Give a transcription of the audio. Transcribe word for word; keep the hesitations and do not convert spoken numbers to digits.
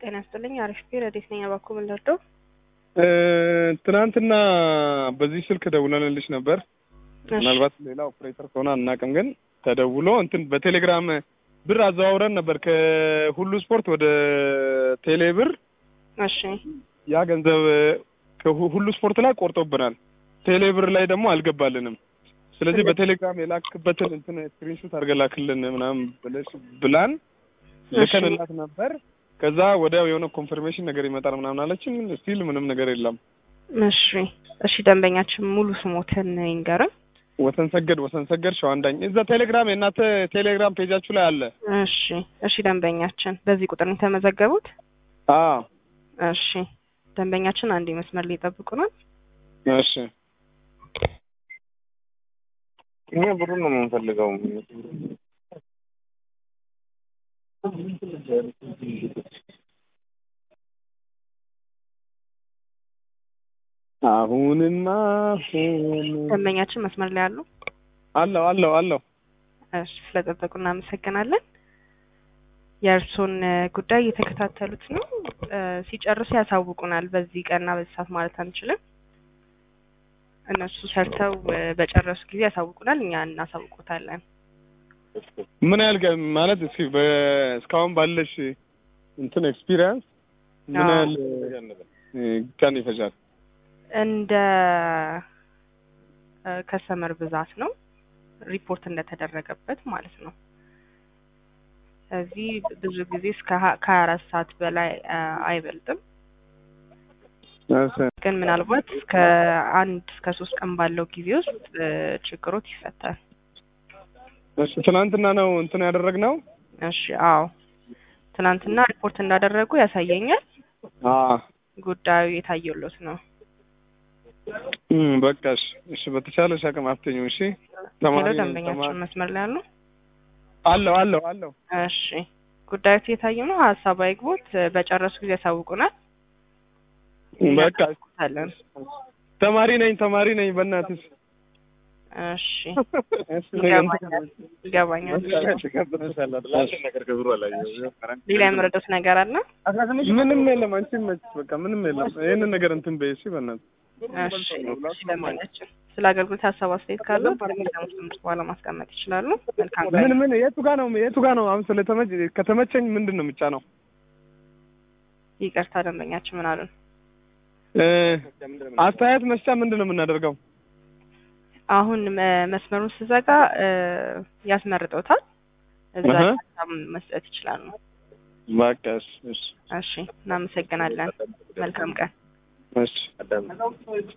ጤና ይስጥልኝ። አሪፍ ቢር አዲስ ነኝ። አባኩ ምን ልርዳው? ትናንትና በዚህ ስልክ ደውለንልሽ ነበር። ምናልባት ሌላ ኦፕሬተር ከሆነ አናውቅም፣ ግን ተደውሎ እንትን በቴሌግራም ብር አዘዋውረን ነበር ከሁሉ ስፖርት ወደ ቴሌ ብር። እሺ፣ ያ ገንዘብ ከሁሉ ስፖርት ላይ ቆርጦብናል። ቴሌ ብር ላይ ደግሞ አልገባልንም። ስለዚህ በቴሌግራም የላክበትን እንትን ስክሪንሾት አድርገላክልን ምናምን ብለሽ ብላን ልከንላት ነበር። ከዛ ወዲያው የሆነ ኮንፈርሜሽን ነገር ይመጣል ምናምን አለችን። ስቲል ምንም ነገር የለም። እሺ እሺ፣ ደንበኛችን ሙሉ ስሞትን ይንገረን። ወሰን ሰገድ ወሰን ሰገድ ሸዋንዳኝ። እዛ ቴሌግራም የእናንተ ቴሌግራም ፔጃችሁ ላይ አለ። እሺ እሺ፣ ደንበኛችን በዚህ ቁጥር ነው የተመዘገቡት? አዎ። እሺ፣ ደንበኛችን አንዴ መስመር ላይ ይጠብቁናል። እሺ፣ እኛ ብሩን ነው የምንፈልገው። አሁንማ ደንበኛችን መስመር ላይ አሉ? አለው አለው አለው። እሺ፣ ስለጠበቁ እናመሰግናለን። የእርሶን ጉዳይ እየተከታተሉት ነው። ሲጨርሱ ያሳውቁናል። በዚህ ቀንና በዚህ ሰዓት ማለት አንችልም። እነሱ ሰርተው በጨረሱ ጊዜ ያሳውቁናል፣ እኛ እናሳውቁታለን። ምን ያህል ማለት እስኪ በእስካሁን ባለሽ እንትን ኤክስፒሪየንስ ምን ያህል ቀን ይፈጃል? እንደ ከስተመር ብዛት ነው፣ ሪፖርት እንደተደረገበት ማለት ነው። እዚህ ብዙ ጊዜ እስከ ከሀያ አራት ሰዓት በላይ አይበልጥም። ግን ምናልባት እስከ አንድ እስከ ሶስት ቀን ባለው ጊዜ ውስጥ ችግሮት ይፈታል። እሺ፣ ትናንትና ነው እንትን ያደረግነው። እሺ፣ አዎ፣ ትናንትና ሪፖርት እንዳደረጉ ያሳየኛል። አዎ፣ ጉዳዩ የታየሎት ነው። እም በቃሽ። እሺ፣ በተቻለሽ አቅም አፍተኙ። እሺ፣ ተማሪ ደንበኛችን መስመር ላይ አሉ? አለው አለው አለው። እሺ፣ ጉዳዩ የታየ ነው። ሀሳብ አይግቦት፣ በጨረሱ ጊዜ ያሳውቁናል። በቃ አለን። ተማሪ ነኝ ተማሪ ነኝ በእናትሽ። እሺ፣ ይገባኛል። ሌላ የምረዳት ነገር አለ? ምንም የለም። አንቺ መች በቃ ምንም የለም። ይሄንን ነገር እንትን በይ። እሺ፣ በእናትሽ። እሺ፣ ስለማንኛችን ስለ አገልግሎት ሀሳብ አስተያየት ካለ በሚሰሙት ትምህርት በኋላ ማስቀመጥ ይችላሉ። መልካም። ምን ምን የቱ ጋር ነው የቱ ጋር ነው? አሁን ስለተመች ከተመቸኝ ምንድን ነው የምጫነው? ይቅርታ ደንበኛችን ምን አሉን? አስተያየት መስጫ ምንድን ነው የምናደርገው? አሁን መስመሩን ስዘጋ ያስመርጠውታል። እዛ ሀሳብ መስጠት ይችላሉ። በቃ እሺ እሺ፣ እናመሰግናለን። መልካም ቀን። እሺ።